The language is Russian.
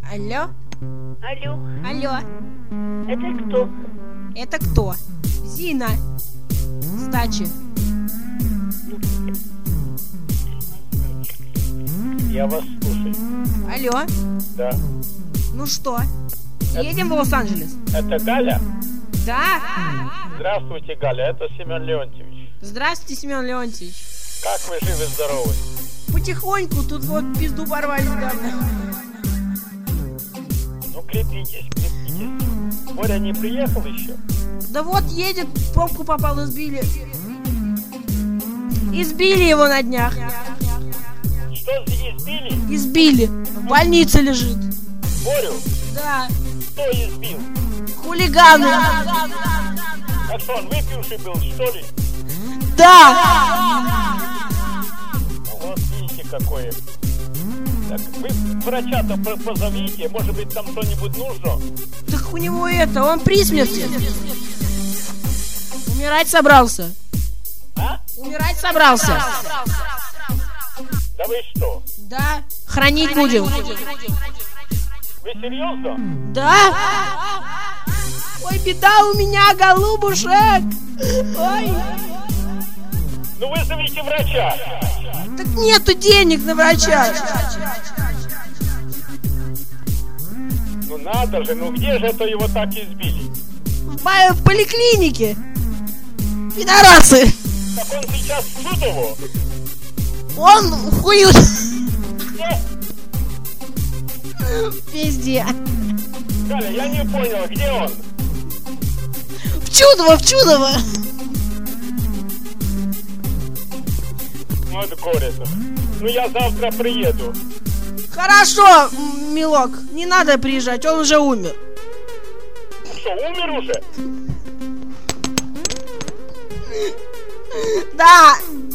Алло? Алло, Алло. это кто? Это кто? Зина. С дачи. Я вас слушаю. Алло. Да. Ну что? Едем в Лос-Анджелес? Это Галя? Да. Здравствуйте, Галя, это Семен Леонтьевич. Здравствуйте, Семен Леонтьевич. Как вы живы-здоровы? Потихоньку, тут вот пизду порвали недавно. Ну, крепитесь, крепитесь. Боря не приехал еще? Да вот едет, в пробку попал, избили. Избили его на днях. Что, избили? Избили. В больнице лежит. Борю? Да. Кто избил? Хулиганы. А что, он выпивший был, что ли? Да. Ну, вот видите, какое. Так, вы врача-то позовите, может быть, там что-нибудь нужно? Так у него это, он при смерти. Умирать собрался. А? Умирать собрался. Да вы что? Да. Хранить будем. Вы серьезно? Да. Ой, беда у меня, голубушек. Ой. Ну, вызовите врача. Так нету денег на врача. Ну, надо же, ну где же это его так избили? В поликлинике. Пидорасы. Так он сейчас в Чудово. Он хую. Где? Везде. Галя, я не понял, где он? В Чудово, в Чудово. Ну, это горе-то. Ну, я завтра приеду. Хорошо, милок, не надо приезжать, он уже умер. Что, умер уже? Да.